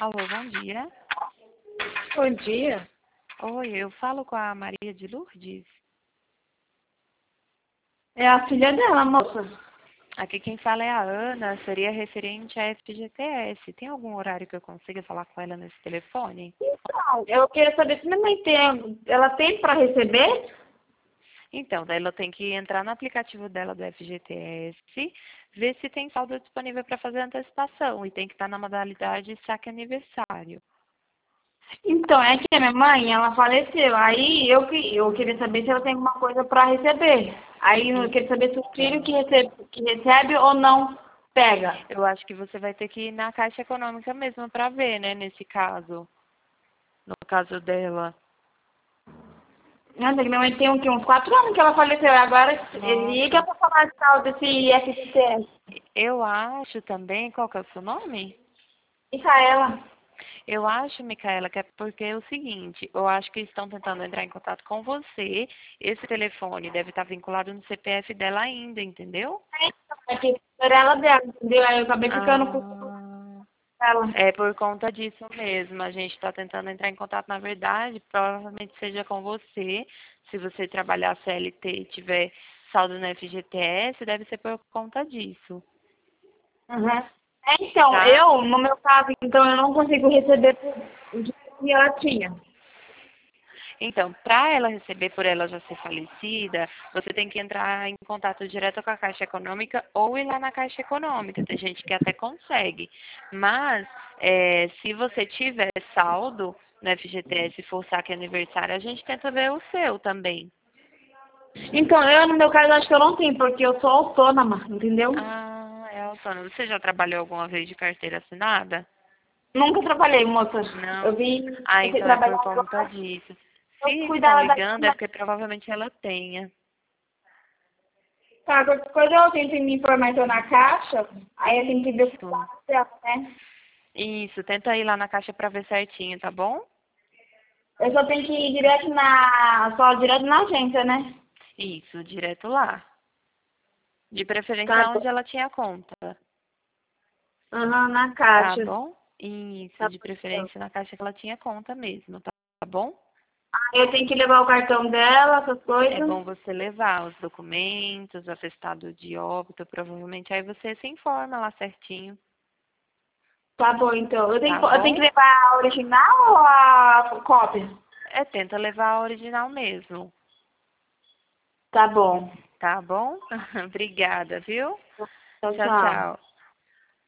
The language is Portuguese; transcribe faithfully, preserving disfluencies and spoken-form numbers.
Alô, bom dia. Bom dia. Oi, eu falo com a Maria de Lourdes. É a filha dela, moça. Aqui quem fala é a Ana, seria referente à F G T S. Tem algum horário que eu consiga falar com ela nesse telefone? Então, eu queria saber se minha mãe tem, ela tem para receber? Então, daí ela tem que entrar no aplicativo dela do F G T S, ver se tem saldo disponível para fazer antecipação e tem que estar na modalidade saque aniversário. Então, é que a minha mãe, ela faleceu. Aí eu, que- eu queria saber se ela tem alguma coisa para receber. Aí eu queria saber se o filho que recebe, que recebe ou não pega. Eu acho que você vai ter que ir na Caixa Econômica mesmo para ver, né, nesse caso. No caso dela. Nossa, que minha mãe tem um, que, uns quatro anos que ela faleceu. Agora ele liga Nossa. para falar de tal desse F G T S. Eu acho também, qual que é o seu nome? Micaela. Eu acho, Micaela, que é porque é o seguinte, eu acho que estão tentando entrar em contato com você, esse telefone deve estar vinculado no C P F dela ainda, entendeu? É que por ela dela, entendeu? Aí eu acabei ficando com Ah, ela. é por conta disso mesmo, a gente está tentando entrar em contato, na verdade, provavelmente seja com você, se você trabalhar C L T e tiver saldo no F G T S, deve ser por conta disso, Uhum. É, então, tá? eu, no meu caso, então, eu não consigo receber o dinheiro que ela tinha. Então, para ela receber por ela já ser falecida, você tem que entrar em contato direto com a Caixa Econômica ou ir lá na Caixa Econômica. Tem gente que até consegue. Mas, é, se você tiver saldo no F G T S e for saque aniversário, a gente tenta ver o seu também. Então, eu, no meu caso, acho que eu não tenho, porque eu sou autônoma, entendeu? Ah, é autônomo. Você já trabalhou alguma vez de carteira assinada? Nunca trabalhei, moça. Eu Não. vim Ah, você então é por trabalhar conta agora, disso. Se eu estão cuidava da ligando, é minha. porque provavelmente ela tenha. Tá, qualquer coisa eu tento me informar então na caixa, aí eu tenho que ver o que Isso. dela, né? Isso, tenta ir lá na caixa pra ver certinho, tá bom? Eu só tenho que ir direto na. Só direto na agência, né? Isso, direto lá. De preferência Tá onde bom. ela tinha conta, Aham, na tá caixa. bom? Isso, Tá de bom, então. preferência na caixa que ela tinha conta mesmo, tá tá bom? Eu tenho que levar o cartão dela, essas É coisas. bom você levar os documentos, o atestado de óbito, provavelmente aí você se informa lá certinho, Tá bom, então. Eu tenho, tá que- eu tenho que bom? levar a original ou a cópia? É, tenta levar a original mesmo, Tá bom. tá bom? Obrigada, viu? Tchau, Tchau, tchau. tchau.